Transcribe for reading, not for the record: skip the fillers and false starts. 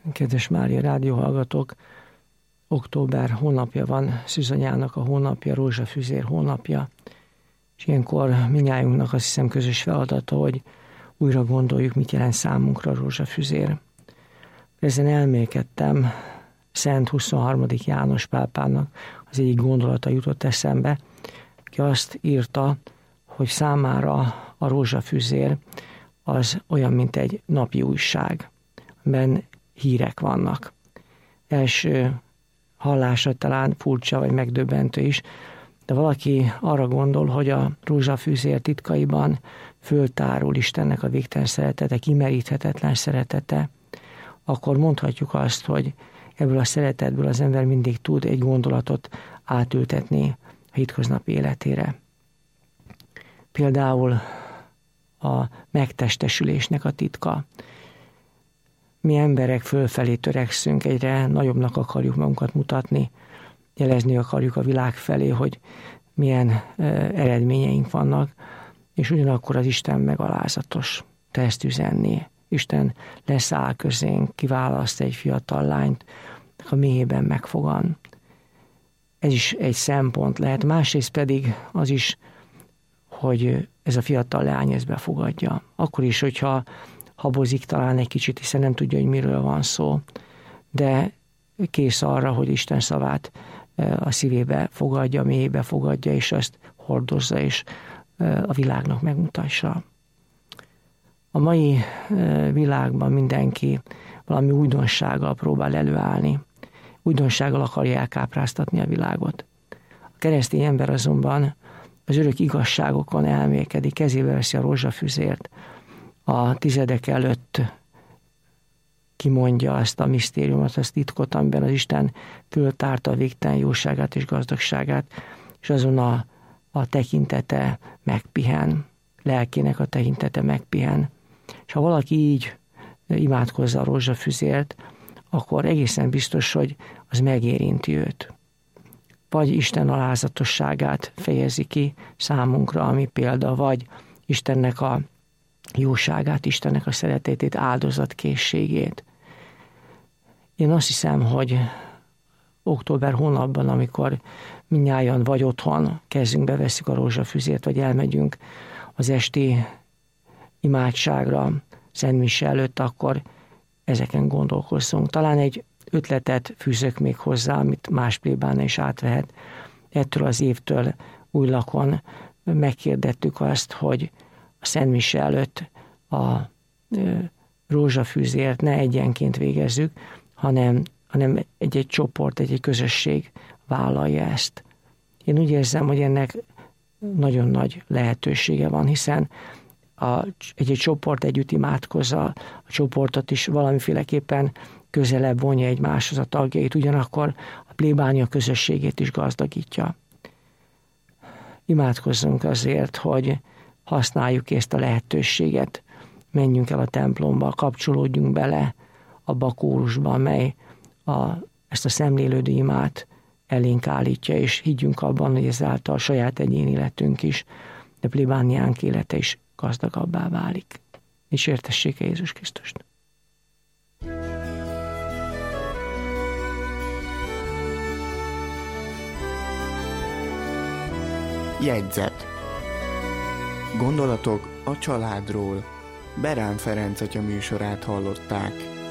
Kedves Mária rádióhallgatók, október hónapja van, Szűzanyának a hónapja, Rózsafüzér hónapja, és ilyenkor mindnyájunknak azt hiszem közös feladata, hogy újra gondoljuk, mit jelent számunkra a rózsafüzér. Ezen elmélkedtem, Szent 23. János pápának az egyik gondolata jutott eszembe, aki azt írta, hogy számára a rózsafüzér az olyan, mint egy napi újság, amiben hírek vannak. Első hallásra talán furcsa vagy megdöbbentő is, de valaki arra gondol, hogy a rózsafüzér titkaiban föltárul Istennek a végtelen szeretete, kimeríthetetlen szeretete, akkor mondhatjuk azt, hogy ebből a szeretetből az ember mindig tud egy gondolatot átültetni a hétköznapi életére. Például a megtestesülésnek a titka. Mi emberek fölfelé törekszünk, egyre nagyobbnak akarjuk magunkat mutatni, jelezni akarjuk a világ felé, hogy milyen eredményeink vannak, és ugyanakkor az Isten megalázatos, te ezt üzenni. Isten leszáll közénk, kiválaszt egy fiatal lányt, a mélyében megfogan. Ez is egy szempont lehet. Másrészt pedig az is, hogy ez a fiatal leány ezt befogadja. Akkor is, hogyha habozik talán egy kicsit, hiszen nem tudja, hogy miről van szó, de kész arra, hogy Isten szavát a szívébe fogadja, a mélyébe fogadja, és azt hordozza, és a világnak megmutassa. A mai világban mindenki valami újdonsággal próbál előállni. Újdonsággal akarja elkápráztatni a világot. A keresztény ember azonban az örök igazságokon elmélkedik, kezébe veszi a rózsafüzért, a tizedek előtt kimondja azt a misztériumot, azt titkot, amiben az Isten föltárta a végtelen jóságát és gazdagságát, és azon a tekintete megpihen, lelkének a tekintete megpihen. És ha valaki így imádkozza a rózsafüzért, akkor egészen biztos, hogy az megérinti őt. Vagy Isten alázatosságát fejezi ki számunkra, ami példa, vagy Istennek a jóságát, Istennek a szeretetét, áldozatkészségét. Én azt hiszem, hogy október hónapban, amikor mindnyájan vagy otthon kezünkbe vesszük a rózsafüzért, vagy elmegyünk az esti imádságra, szentmise előtt, akkor ezeken gondolkozzunk. Talán egy ötletet fűzök még hozzá, amit más plébána is átvehet. Ettől az évtől újlakon megkérdettük azt, hogy a szentmise előtt a rózsafüzért ne egyenként végezzük, hanem egy csoport, egy közösség vállalja ezt. Én úgy érzem, hogy ennek nagyon nagy lehetősége van, hiszen egy csoport együtt imádkozza, a csoportot is valamiféleképpen közelebb vonja egymáshoz a tagjait, ugyanakkor a plébánia közösségét is gazdagítja. Imádkozzunk azért, hogy használjuk ezt a lehetőséget, menjünk el a templomba, kapcsolódjunk bele abba a kórusba, amely ezt a szemlélődő imát elénk állítja, és higgyünk abban, hogy ezáltal a saját egyéni életünk is, de plébániánk élete is gazdagabbá válik. És értessék Jézus Krisztust. Jegyzet. Gondolatok a családról. Berán Ferenc atya műsorát hallották.